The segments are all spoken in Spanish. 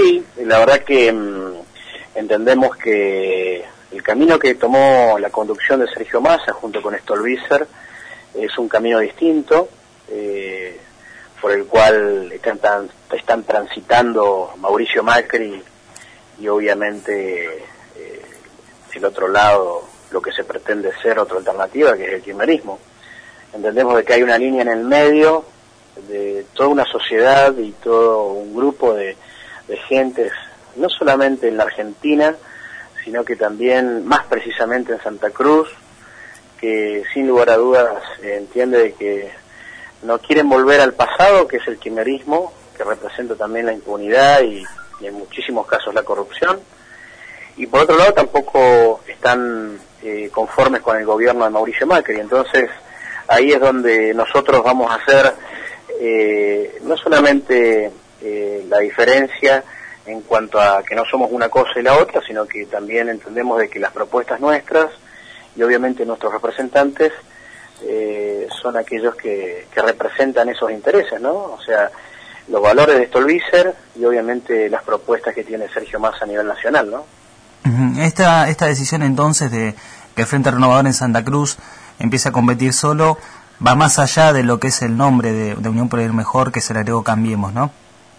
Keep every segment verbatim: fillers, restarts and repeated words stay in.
Sí, la verdad que mmm, entendemos que el camino que tomó la conducción de Sergio Massa junto con Stolbizer es un camino distinto, eh, por el cual están, tan, están transitando Mauricio Macri y obviamente eh, el otro lado, lo que se pretende ser otra alternativa, que es el kirchnerismo. Entendemos de que hay una línea en el medio de toda una sociedad y todo un grupo de, de gentes, no solamente en la Argentina, sino que también más precisamente en Santa Cruz, que sin lugar a dudas eh, entiende de que no quieren volver al pasado, que es el kirchnerismo, que representa también la impunidad y, y en muchísimos casos la corrupción, y por otro lado tampoco están eh, conformes con el gobierno de Mauricio Macri. Entonces ahí es donde nosotros vamos a hacer eh, no solamente eh, la diferencia en cuanto a que no somos una cosa y la otra, sino que también entendemos de que las propuestas nuestras y obviamente nuestros representantes eh, son aquellos que, que representan esos intereses, ¿no? O sea, los valores de Stolbizer y obviamente las propuestas que tiene Sergio Massa a nivel nacional, ¿no? Esta, esta decisión entonces de que el Frente Renovador en Santa Cruz empiece a competir solo va más allá de lo que es el nombre de, de Unión por el Mejor, que se le agregó Cambiemos, ¿no?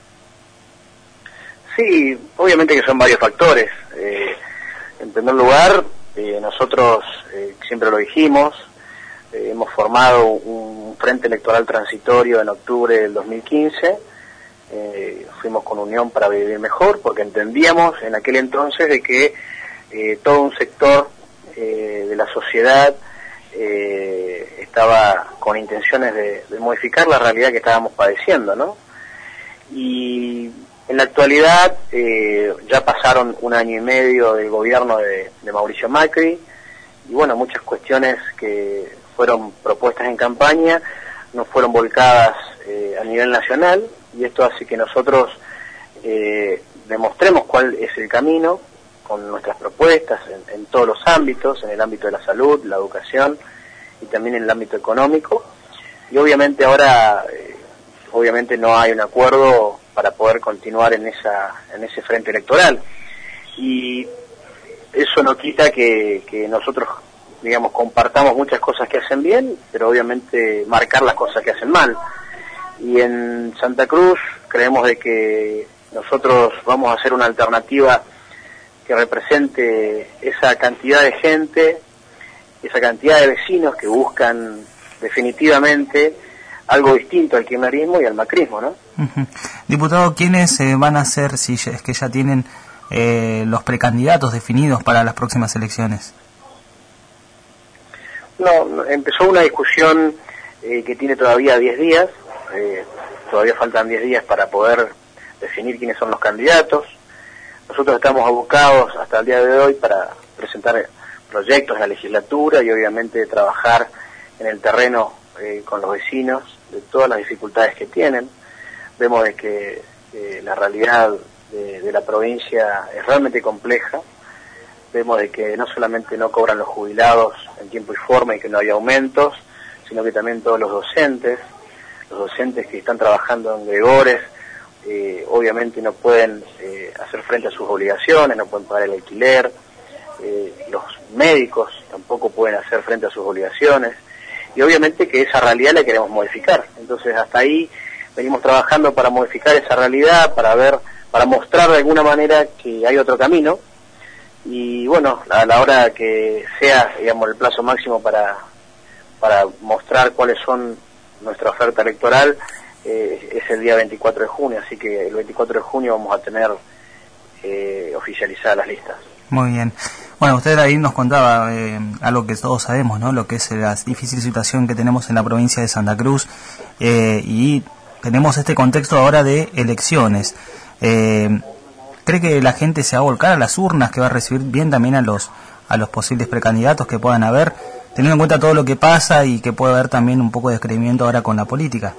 Sí, obviamente que son varios factores. Eh, en primer lugar, eh, nosotros eh, siempre lo dijimos, eh, hemos formado un frente electoral transitorio en octubre del dos mil quince, eh, fuimos con Unión para Vivir Mejor, porque entendíamos en aquel entonces de que eh, todo un sector eh, de la sociedad eh, estaba con intenciones de, de modificar la realidad que estábamos padeciendo, ¿no? Y en la actualidad eh, ya pasaron un año y medio del gobierno de, de Mauricio Macri y bueno, muchas cuestiones que fueron propuestas en campaña no fueron volcadas eh, a nivel nacional, y esto hace que nosotros eh, demostremos cuál es el camino con nuestras propuestas en, en todos los ámbitos, en el ámbito de la salud, la educación y también en el ámbito económico. Y obviamente ahora eh, obviamente no hay un acuerdo para poder continuar en esa en ese frente electoral, y eso no quita que, que nosotros, digamos, compartamos muchas cosas que hacen bien, pero obviamente marcar las cosas que hacen mal. Y en Santa Cruz creemos de que nosotros vamos a hacer una alternativa que represente esa cantidad de gente, esa cantidad de vecinos que buscan definitivamente algo distinto al kirchnerismo y al macrismo, ¿no? Uh-huh. Diputado, ¿quiénes eh, van a ser, si es que ya tienen eh, los precandidatos definidos para las próximas elecciones? No, empezó una discusión eh, que tiene todavía diez días, eh, todavía faltan diez días para poder definir quiénes son los candidatos. Nosotros estamos abocados hasta el día de hoy para presentar proyectos en la legislatura y obviamente trabajar en el terreno eh, con los vecinos de todas las dificultades que tienen. Vemos de que eh, la realidad de, de la provincia es realmente compleja. Vemos de que no solamente no cobran los jubilados en tiempo y forma y que no hay aumentos, sino que también todos los docentes, los docentes que están trabajando en Gregores, eh, obviamente no pueden eh, hacer frente a sus obligaciones, no pueden pagar el alquiler, eh, los médicos tampoco pueden hacer frente a sus obligaciones, y obviamente que esa realidad la queremos modificar. Entonces hasta ahí venimos trabajando para modificar esa realidad, para ver, para mostrar de alguna manera que hay otro camino. Y bueno, a la hora que sea, digamos, el plazo máximo para para mostrar cuáles son nuestra oferta electoral, eh, es el día veinticuatro de junio, así que el veinticuatro de junio vamos a tener eh, oficializadas las listas. Muy bien. Bueno, usted ahí nos contaba eh, algo que todos sabemos, ¿no? Lo que es la difícil situación que tenemos en la provincia de Santa Cruz, eh, y tenemos este contexto ahora de elecciones. Eh, ¿Cree que la gente se va a volcar a las urnas, que va a recibir bien también a los a los posibles precandidatos que puedan haber, teniendo en cuenta todo lo que pasa y que puede haber también un poco de descreimiento ahora con la política?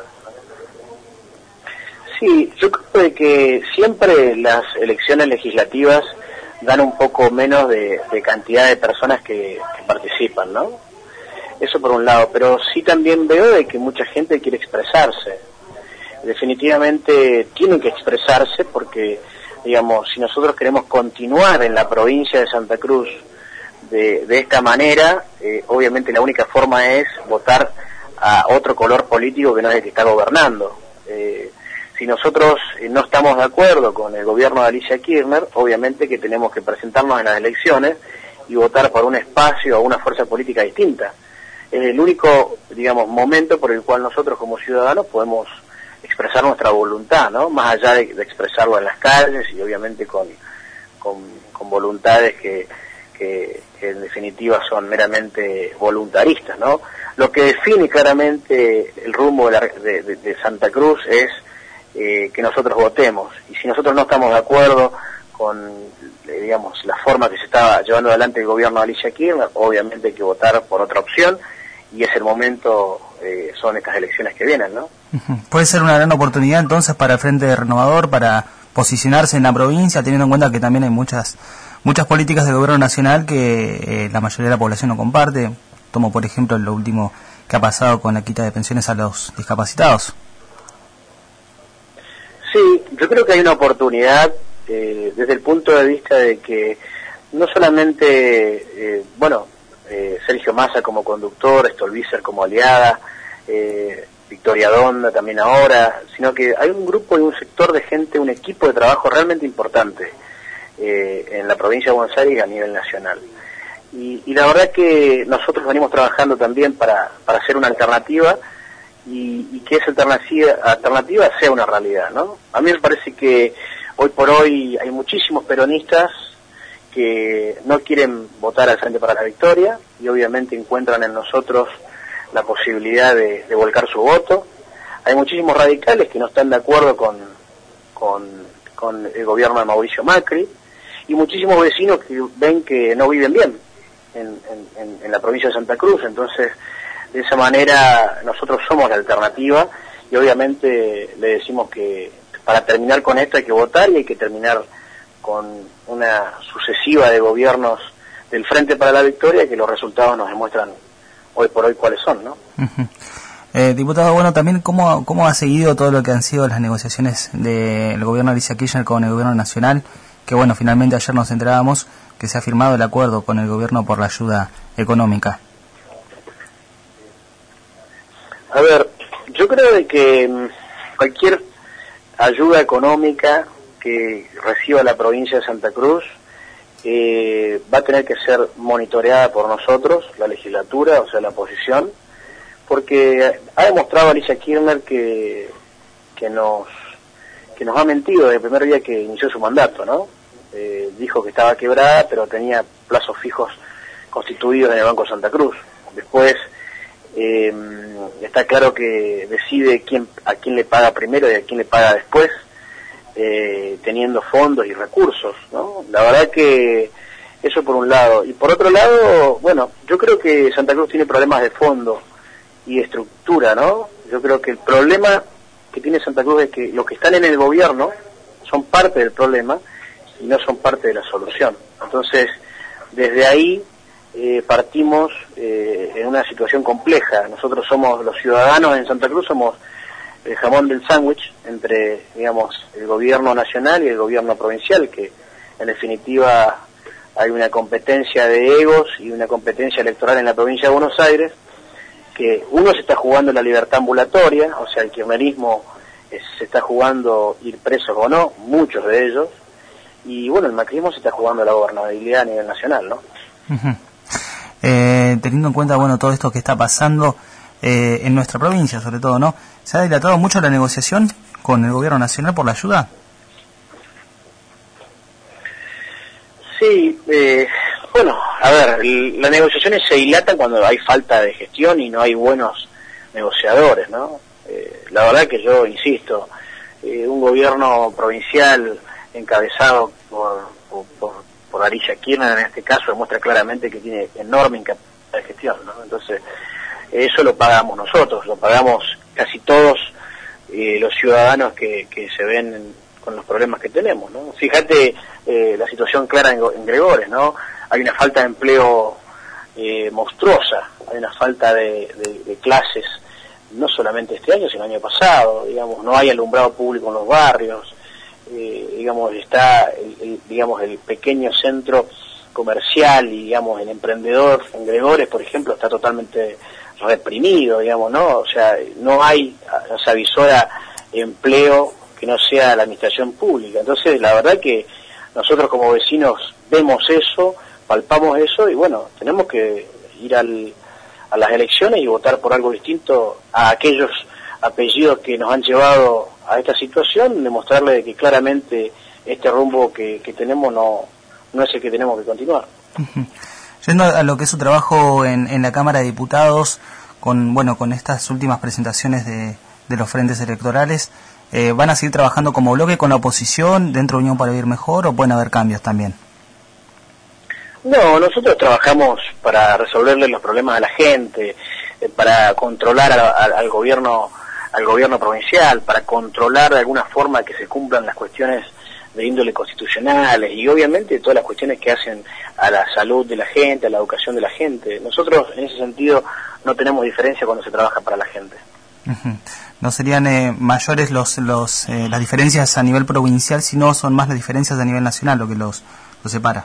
Sí, yo creo de que siempre las elecciones legislativas dan un poco menos de, de cantidad de personas que, que participan, ¿no? Eso por un lado, pero sí también veo de que mucha gente quiere expresarse. definitivamente tienen que expresarse porque, digamos, si nosotros queremos continuar en la provincia de Santa Cruz de, de esta manera, eh, obviamente la única forma es votar a otro color político que no es el que está gobernando. Eh, si nosotros eh, no estamos de acuerdo con el gobierno de Alicia Kirchner, obviamente que tenemos que presentarnos en las elecciones y votar por un espacio o una fuerza política distinta. Es el único, digamos, momento por el cual nosotros como ciudadanos podemos expresar nuestra voluntad, ¿no? Más allá de, de expresarlo en las calles y obviamente con, con, con voluntades que, que, que en definitiva son meramente voluntaristas, ¿no? Lo que define claramente el rumbo de, la, de, de, de Santa Cruz es eh, que nosotros votemos. Y si nosotros no estamos de acuerdo con, eh, digamos, la forma que se está llevando adelante el gobierno de Alicia Kirchner, obviamente hay que votar por otra opción. Y es el momento, eh, son estas elecciones que vienen, ¿no? Puede ser una gran oportunidad entonces para el Frente Renovador, para posicionarse en la provincia, teniendo en cuenta que también hay muchas muchas políticas del gobierno nacional que eh, la mayoría de la población no comparte. Tomo por ejemplo lo último que ha pasado con la quita de pensiones a los discapacitados. Sí, yo creo que hay una oportunidad eh, desde el punto de vista de que no solamente, eh, bueno, Eh, Sergio Massa como conductor, Stolbizer como aliada, eh, Victoria Donda también ahora, sino que hay un grupo y un sector de gente, un equipo de trabajo realmente importante eh, en la provincia de Buenos Aires y a nivel nacional. Y, y la verdad que nosotros venimos trabajando también para, para hacer una alternativa y, y que esa alternativa, alternativa sea una realidad, ¿no? A mí me parece que hoy por hoy hay muchísimos peronistas que no quieren votar al Frente para la Victoria y obviamente encuentran en nosotros la posibilidad de, de volcar su voto. Hay muchísimos radicales que no están de acuerdo con, con, con el gobierno de Mauricio Macri y muchísimos vecinos que ven que no viven bien en, en, en la provincia de Santa Cruz. Entonces, de esa manera nosotros somos la alternativa y obviamente le decimos que para terminar con esto hay que votar y hay que terminar con una sucesiva de gobiernos del Frente para la Victoria que los resultados nos demuestran hoy por hoy cuáles son, ¿no? Uh-huh. eh, diputado, bueno, también cómo, cómo ha seguido todo lo que han sido las negociaciones del gobierno de Alicia Kirchner con el gobierno nacional, que bueno, finalmente ayer nos enterábamos que se ha firmado el acuerdo con el gobierno por la ayuda económica. A ver, yo creo de que cualquier ayuda económica que reciba la provincia de Santa Cruz eh, va a tener que ser monitoreada por nosotros, la legislatura, o sea, la oposición, porque ha demostrado Alicia Kirchner que que nos que nos ha mentido desde el primer día que inició su mandato, ¿no? Eh, dijo que estaba quebrada, pero tenía plazos fijos constituidos en el Banco Santa Cruz. Después eh, está claro que decide quién a quién le paga primero y a quién le paga después. Eh, teniendo fondos y recursos, ¿no? La verdad que eso por un lado. Y por otro lado, bueno, yo creo que Santa Cruz tiene problemas de fondo y de estructura, ¿no? Yo creo que el problema que tiene Santa Cruz es que los que están en el gobierno son parte del problema y no son parte de la solución. Entonces, desde ahí eh, partimos eh, en una situación compleja. Nosotros somos, los ciudadanos en Santa Cruz somos el jamón del sándwich entre, digamos, el gobierno nacional y el gobierno provincial, que en definitiva hay una competencia de egos y una competencia electoral en la provincia de Buenos Aires, que uno se está jugando la libertad ambulatoria, o sea, el kirchnerismo es, se está jugando ir presos o no, muchos de ellos, y bueno, el macrismo se está jugando la gobernabilidad a nivel nacional, ¿no? Uh-huh. eh, teniendo en cuenta, bueno, todo esto que está pasando eh, en nuestra provincia, sobre todo, ¿no? ¿Se ha dilatado mucho la negociación con el gobierno nacional por la ayuda? Sí, eh, bueno, a ver, las negociaciones se dilatan cuando hay falta de gestión y no hay buenos negociadores, ¿no? Eh, la verdad que yo insisto, eh, un gobierno provincial encabezado por, por, por, por Alicia Kirchner en este caso demuestra claramente que tiene enorme incapacidad de gestión, ¿no? Entonces, eso lo pagamos nosotros, lo pagamos casi todos eh, los ciudadanos que, que se ven en, con los problemas que tenemos, ¿no? Fíjate eh, la situación clara en, en Gregores, ¿no? Hay una falta de empleo eh, monstruosa, hay una falta de, de, de clases no solamente este año, sino el año pasado, digamos, no hay alumbrado público en los barrios, eh, digamos, está, el, el, digamos, el pequeño centro comercial y, digamos, el emprendedor en Gregores, por ejemplo, está totalmente reprimido, digamos, ¿no? O sea, no hay, se avisora empleo que no sea la administración pública. Entonces, la verdad que nosotros como vecinos vemos eso, palpamos eso y, bueno, tenemos que ir al, a las elecciones y votar por algo distinto a aquellos apellidos que nos han llevado a esta situación, demostrarle que claramente este rumbo que, que tenemos no, no es el que tenemos que continuar. Uh-huh. Yendo a lo que es su trabajo en, en la Cámara de Diputados, con bueno con estas últimas presentaciones de, de los frentes electorales, eh, ¿van a seguir trabajando como bloque con la oposición dentro de Unión para Vivir Mejor o pueden haber cambios también? No, nosotros trabajamos para resolverle los problemas a la gente, eh, para controlar a, a, al gobierno al gobierno provincial, para controlar de alguna forma que se cumplan las cuestiones de índole constitucionales y obviamente todas las cuestiones que hacen a la salud de la gente, a la educación de la gente. Nosotros en ese sentido no tenemos diferencia cuando se trabaja para la gente. Uh-huh. No serían eh, mayores los, los eh, las diferencias a nivel provincial, sino son más las diferencias a nivel nacional lo que los, los separa.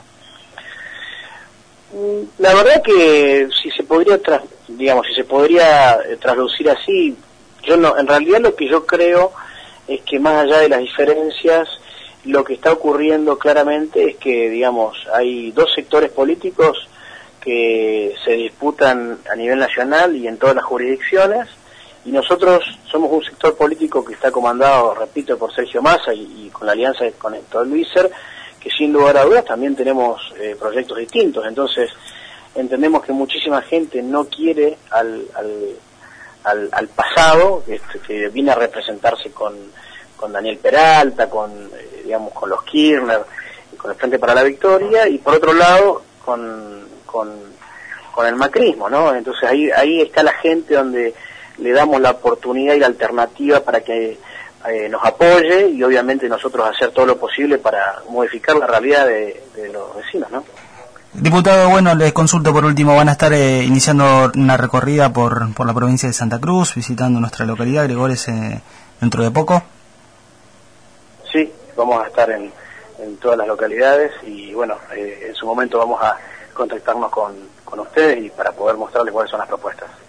La verdad que si se podría, tras, digamos, si se podría eh, traslucir así, yo no, en realidad lo que yo creo es que más allá de las diferencias, lo que está ocurriendo claramente es que, digamos, hay dos sectores políticos que se disputan a nivel nacional y en todas las jurisdicciones, y nosotros somos un sector político que está comandado, repito, por Sergio Massa y, y con la alianza con Héctor Luiser, que sin lugar a dudas también tenemos eh, proyectos distintos. Entonces entendemos que muchísima gente no quiere al, al, al, al pasado, este, que viene a representarse con, con Daniel Peralta, con eh, digamos con los Kirchner, con el Frente para la Victoria, y por otro lado con, con, con el macrismo, ¿no? Entonces ahí, ahí está la gente donde le damos la oportunidad y la alternativa para que Eh, nos apoye y obviamente nosotros hacer todo lo posible para modificar la realidad de, de los vecinos, ¿no? Diputado, bueno, les consulto por último, ¿van a estar eh, iniciando una recorrida por, por la provincia de Santa Cruz, visitando nuestra localidad, Gregores, eh, dentro de poco? Sí, vamos a estar en, en todas las localidades y bueno, eh, en su momento vamos a contactarnos con, con ustedes y para poder mostrarles cuáles son las propuestas.